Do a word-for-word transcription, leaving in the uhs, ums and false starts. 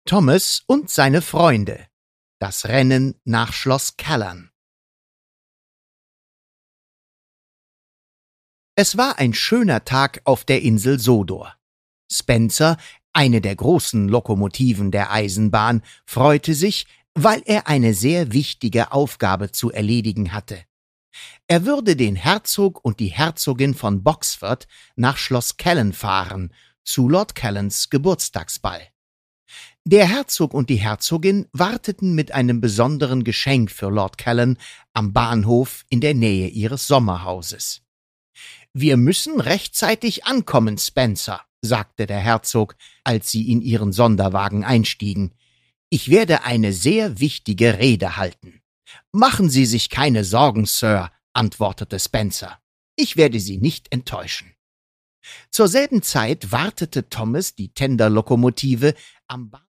Thomas und seine Freunde. Das Rennen nach Schloss Callan. Es war ein schöner Tag auf der Insel Sodor. Spencer, eine der großen Lokomotiven der Eisenbahn, freute sich, weil er eine sehr wichtige Aufgabe zu erledigen hatte. Er würde den Herzog und die Herzogin von Boxford nach Schloss Callan fahren, zu Lord Callans Geburtstagsball. Der Herzog und die Herzogin warteten mit einem besonderen Geschenk für Lord Callan am Bahnhof in der Nähe ihres Sommerhauses. »Wir müssen rechtzeitig ankommen, Spencer«, sagte der Herzog, als sie in ihren Sonderwagen einstiegen. »Ich werde eine sehr wichtige Rede halten.« »Machen Sie sich keine Sorgen, Sir«, antwortete Spencer. »Ich werde Sie nicht enttäuschen.« Zur selben Zeit wartete Thomas die Tenderlokomotive am Bahnhof